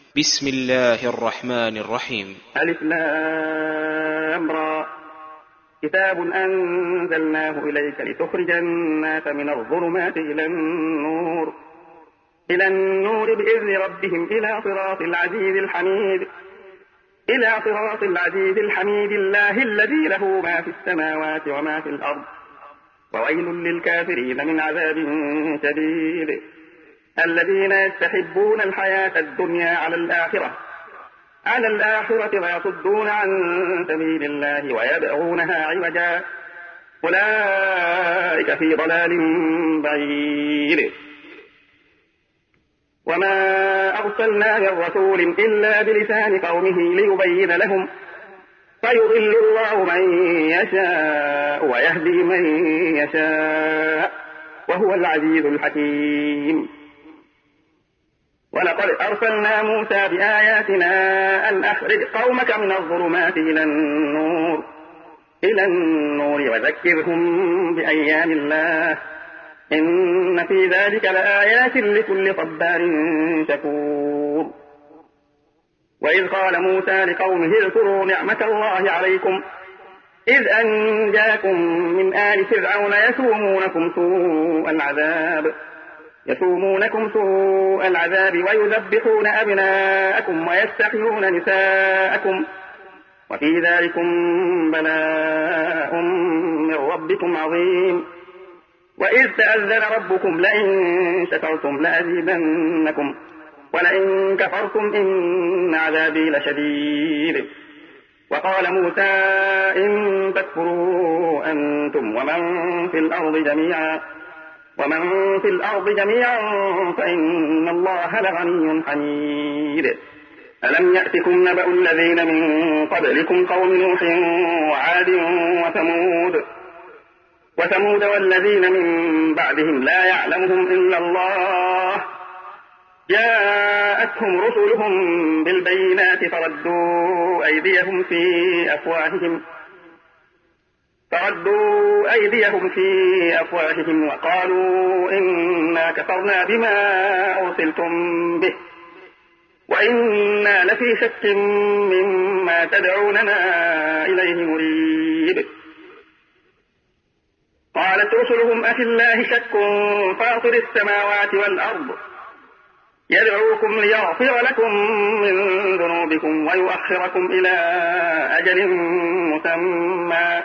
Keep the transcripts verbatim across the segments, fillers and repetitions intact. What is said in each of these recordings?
بسم الله الرحمن الرحيم. ألف لام را. كتاب أنزلناه إليك لتخرج الناس من الظلمات إلى النور إلى النور بإذن ربهم إلى صراط العزيز الحميد إلى صراط العزيز الحميد الله الذي له ما في السماوات وما في الأرض وويل للكافرين من عذاب شديد. الذين يستحبون الحياة الدنيا على الآخرة على الآخرة ويصدون عن سبيل الله ويبغونها عوجا أولئك في ضلال بعيد. وما أرسلنا من رسول إلا بلسان قومه ليبين لهم فيضل الله من يشاء ويهدي من يشاء وهو العزيز الحكيم. ولقد أرسلنا موسى بآياتنا أن أخرج قومك من الظلمات إلى النور إلى النور وذكرهم بأيام الله إن في ذلك لآيات لكل صبار شكور. وإذ قال موسى لقومه اذكروا نعمة الله عليكم إذ أنجاكم من آل فرعون يسومونكم سوء العذاب يسومونكم سوء العذاب ويذبحون أبناءكم ويستحيون نساءكم وفي ذلكم بلاء من ربكم عظيم. وإذ تأذن ربكم لئن شكرتم لأزيدنكم ولئن كفرتم إن عذابي لشديد. وقال موسى إن تكفروا أنتم ومن في الأرض جميعا ومن في الأرض جميعا فإن الله لغني حميد. ألم يأتكم نبأ الذين من قبلكم قوم نوح وعاد وثمود وثمود والذين من بعدهم لا يعلمهم إلا الله جاءتهم رسلهم بالبينات فردوا أيديهم في أفواههم فردوا أيديهم في أفواههم وقالوا إنا كفرنا بما أرسلتم به وإنا لفي شك مما تدعوننا إليه مريب. قالت رسلهم أفي الله شك فاطر السماوات والأرض يدعوكم ليغفر لكم من ذنوبكم ويؤخركم إلى أجل مسمى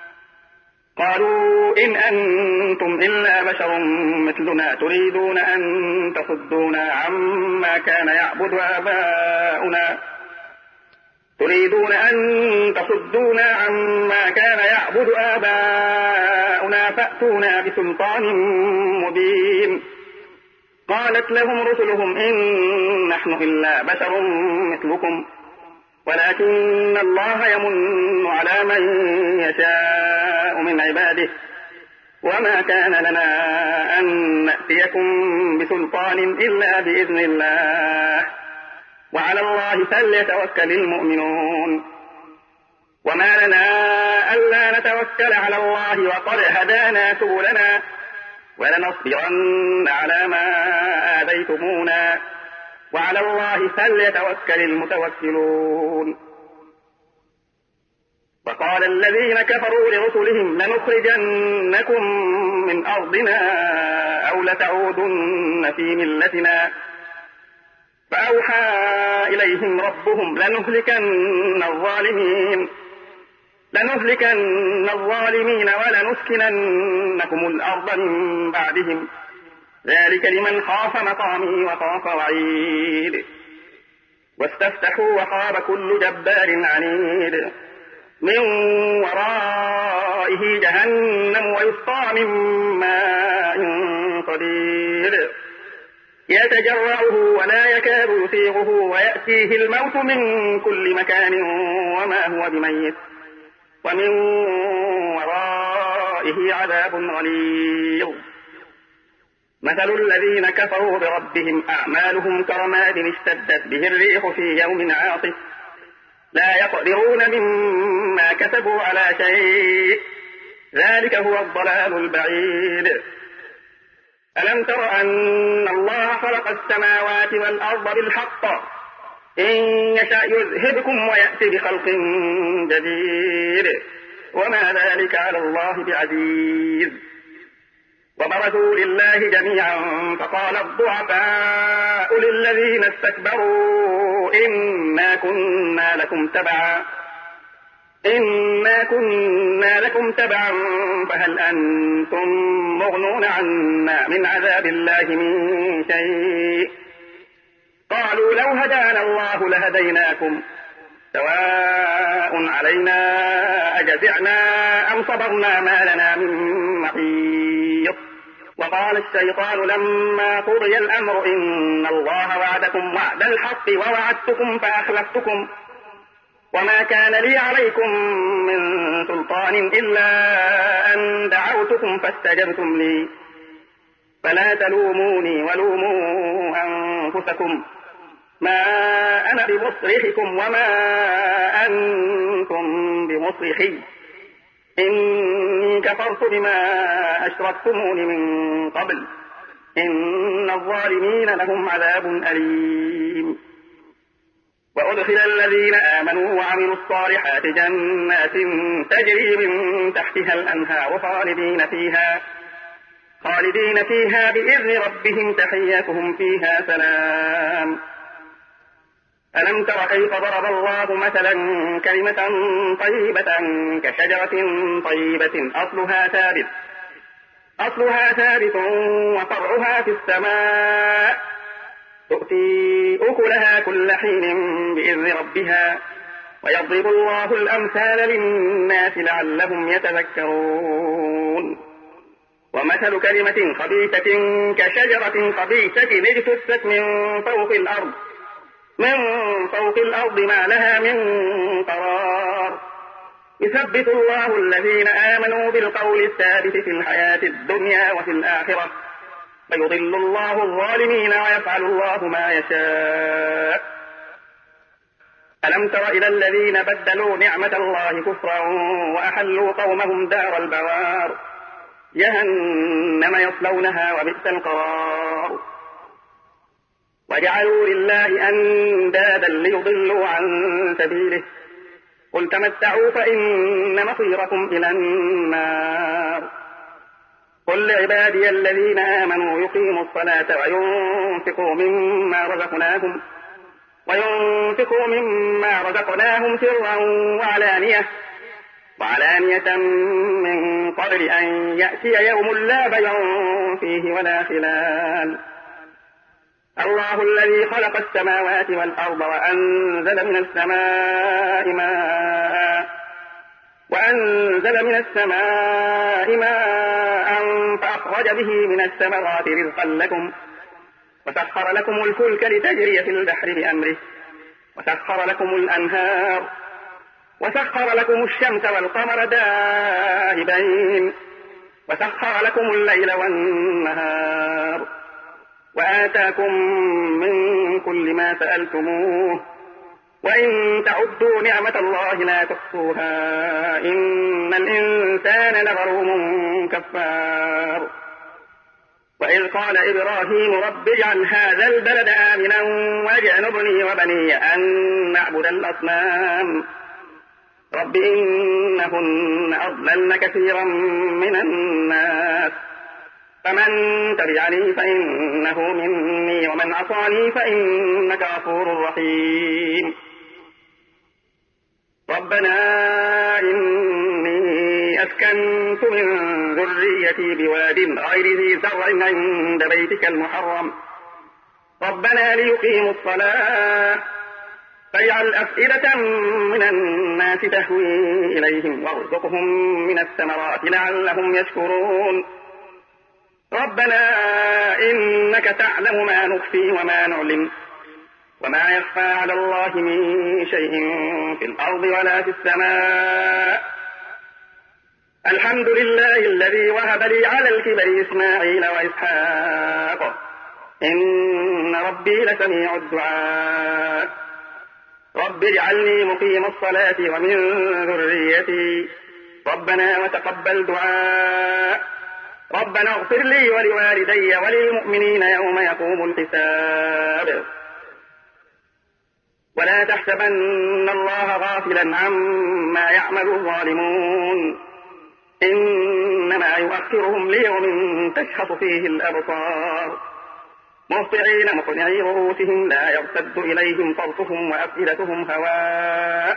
قالوا إن أنتم إلا بشر مثلنا تريدون أن تصدونا عما كان يعبد آباؤنا تريدون أن تصدونا عما كان يعبد آباؤنا فأتونا بسلطان مبين. قالت لهم رسلهم إن نحن إلا بشر مثلكم ولكن الله يمن على من يشاء من عباده وما كان لنا أن نأتيكم بسلطان إلا بإذن الله وعلى الله فليتوكل المؤمنون. وما لنا ألا نتوكل على الله وقد هدانا سبلنا ولنصبرن على ما آذيتمونا وعلى الله فليتوكل المتوكلون. وقال الذين كفروا لرسلهم لنخرجنكم من أرضنا أو لتعودن في ملتنا فأوحى إليهم ربهم لنهلكن الظالمين لنهلكن الظالمين ولنسكننكم الأرض من بعدهم ذلك لمن خاف مقامي وخاف وعيد. واستفتحوا وخاب كل جبار عنيد من ورائه جهنم ويسقى من ماء صديد يتجرعه ولا يكاد يسيغه ويأتيه الموت من كل مكان وما هو بميت ومن ورائه عذاب غليظ. مثل الذين كفروا بربهم أعمالهم كرماد اشتدت به الريح في يوم عاصف لا يقدرون مما كسبوا على شيء ذلك هو الضلال البعيد. ألم تر أن الله خلق السماوات والأرض بالحق إن يشأ يذهبكم ويأتي بخلق جديد وما ذلك على الله بعزيز. وبرزوا لله جميعا فقال الضعفاء للذين استكبروا إنا كنا لكم تبعا إنا كنا لكم تبعا فهل أنتم مغنون عنا من عذاب الله من شيء. قالوا لو هدانا الله لهديناكم سواء علينا أجزعنا أم صبرنا ما لنا من محيط. وقال الشيطان لما قضي الأمر إن الله وعدكم وعد الحق ووعدتكم فأخلفتكم وما كان لي عليكم من سلطان إلا أن دعوتكم فاستجبتم لي فلا تلوموني ولوموا أنفسكم ما أنا بمصرخكم وما أنتم بمصرخي إني كفرت بما أشركتمون من قبل إن الظالمين لهم عذاب أليم. وأدخل الذين آمنوا وعملوا الصالحات جنات تجري من تحتها الأنهار خالدين فيها خالدين فيها بإذن ربهم تحيتهم فيها سلام. ألم تر كيف ضرب الله مثلا كلمة طيبة كشجرة طيبة أصلها ثابت أصلها ثابت وفرعها في السماء تؤتي أكلها كل حين بإذن ربها ويضرب الله الأمثال للناس لعلهم يتذكرون. ومثل كلمة خبيثة كشجرة خبيثة اجتثت من فوق الأرض من فوق الأرض ما لها من قرار يثبت الله الذين آمنوا بالقول الثابت في الحياة الدنيا وفي الآخرة ويضل الله الظالمين ويفعل الله ما يشاء. ألم تر إلى الذين بدلوا نعمة الله كفرا وأحلوا قومهم دار البوار جهنم يصلونها وبئس القرار. وجعلوا لله أندادا ليضلوا عن سبيله قل تمتعوا فإن مصيركم إلى النار. قل لعبادي الذين آمنوا يقيموا الصلاة وينفقوا مما رزقناهم وينفقوا مما رزقناهم سرا وعلانية وعلانية من قبل أن يأتي يوم لا بيع فيه ولا خلال. الله الذي خلق السماوات والأرض وأنزل من السماء ماء وأنزل من السماء ماء فأخرج به من الثمرات رزقا لكم وسخر لكم الفلك لتجري في البحر بأمره وسخر لكم الأنهار وسخر لكم الشمس والقمر دائبين وسخر لكم الليل والنهار وآتاكم من كل ما سألتموه وإن تعدوا نعمة الله لا تحصوها إن الإنسان لظلوم كفار. وإذ قال إبراهيم رب اجعل هذا البلد آمنا واجنبني وبني أن نعبد الأصنام رب إنهن أضللن كثيرا من الناس فمن تبعني فإنه مني ومن عصاني فإنك غفور رحيم. ربنا إني أسكنت من ذريتي بواد غير ذي زرع عند بيتك المحرم ربنا ليقيموا الصلاة فاجعل أفئدة من الناس تهوي إليهم وارزقهم من الثمرات لعلهم يشكرون. ربنا إنك تعلم ما نخفي وما نعلن وما يخفى على الله من شيء في الأرض ولا في السماء. الحمد لله الذي وهب لي على الكبر إسماعيل وإسحاق إن ربي لسميع الدعاء. رب اجعلني مقيم الصلاة ومن ذريتي ربنا وتقبل دعاء. ربنا اغفر لي ولوالدي وللمؤمنين يوم يقوم الحساب. ولا تحسبن الله غافلا عما يعمل الظالمون إنما يؤخرهم ليوم تشخص فيه الأبصار مهطعين مقنعي رؤوسهم لا يرتد إليهم طرفهم وأفئدتهم هواء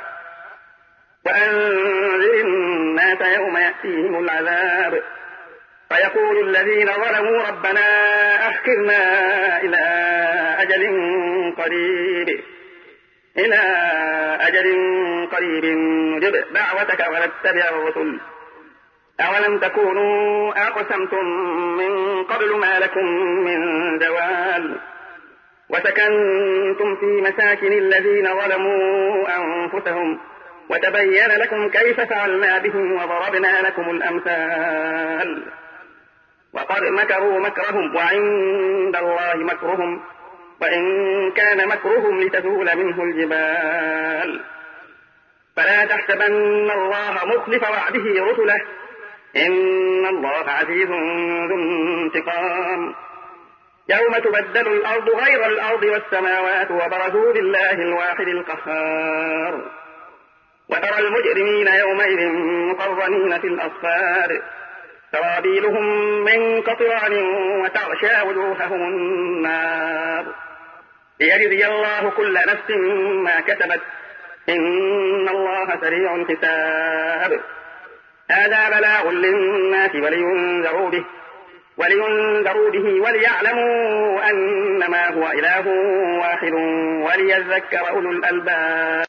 وأنذر الناس يوم يأتيهم العذاب فيقول الذين ظلموا ربنا أخرنا إلى أجل قريب إلى أجل قريب نجب دعوتك ونتبع الرسل أولم تكونوا أقسمتم من قبل ما لكم من زوال وسكنتم في مساكن الذين ظلموا أنفسهم وتبين لكم كيف فعلنا بهم وضربنا لكم الأمثال وقد مكروا مكرهم وعند الله مكرهم وإن كان مكرهم لتزول منه الجبال فلا تحسبن الله مخلف وعده رسله إن الله عزيز ذو انتقام يوم تبدل الأرض غير الأرض والسماوات وبرزوا لله الواحد القهار وترى المجرمين يومئذ مقرنين في الأصفاد سرابيلهم من قطران وتغشى وجوههم النار ليجزي الله كل نفس ما كسبت إن الله سريع الحساب هذا بلاغ للناس ولينذروا به ولينذروا به وليعلموا أنما هو إله واحد وليذكر أولو الألباب.